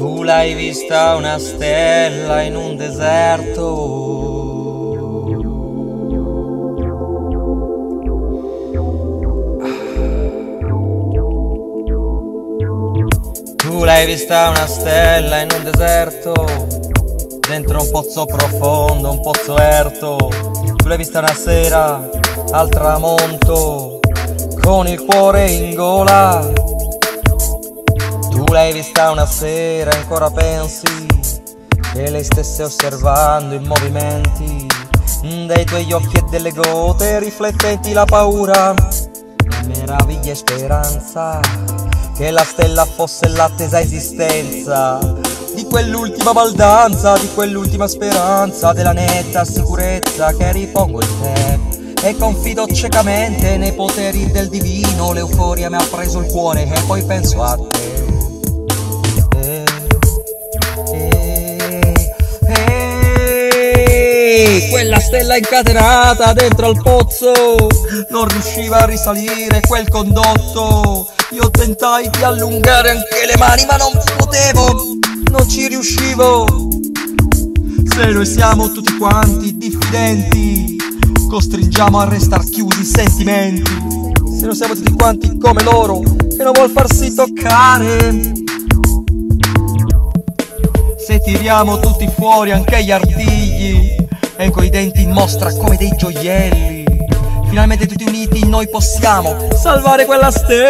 Tu l'hai vista una stella in un deserto. Tu l'hai vista una stella in un deserto, dentro un pozzo profondo, un pozzo erto. Tu l'hai vista una sera al tramonto, con il cuore in gola. Tu l'hai vista una sera e ancora pensi che lei stesse osservando i movimenti dei tuoi occhi e delle gote riflettenti la paura, meraviglia e speranza che la stella fosse l'attesa esistenza di quell'ultima baldanza, di quell'ultima speranza, della netta sicurezza che ripongo in te e confido ciecamente nei poteri del divino. L'euforia mi ha preso il cuore e poi penso a te. Quella stella incatenata dentro al pozzo non riusciva a risalire quel condotto. Io tentai di allungare anche le mani ma non potevo, non ci riuscivo. Se noi siamo tutti quanti diffidenti, costringiamo a restar chiusi i sentimenti. Se noi siamo tutti quanti come loro, che non vuol farsi toccare. Se tiriamo tutti fuori anche gli artigli e coi denti in mostra come dei gioielli, finalmente tutti uniti noi possiamo salvare quella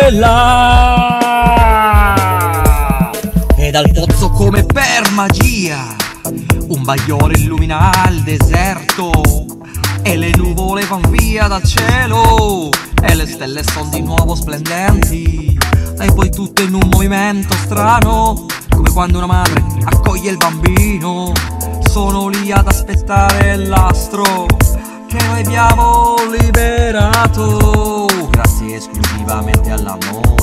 stella. E dal pozzo come per magia un bagliore illumina il deserto e le nuvole van via dal cielo e le stelle son di nuovo splendenti. E poi tutto in un movimento strano, come quando una madre accoglie il bambino. Sono lì ad aspettare l'astro che noi abbiamo liberato, grazie esclusivamente all'amore.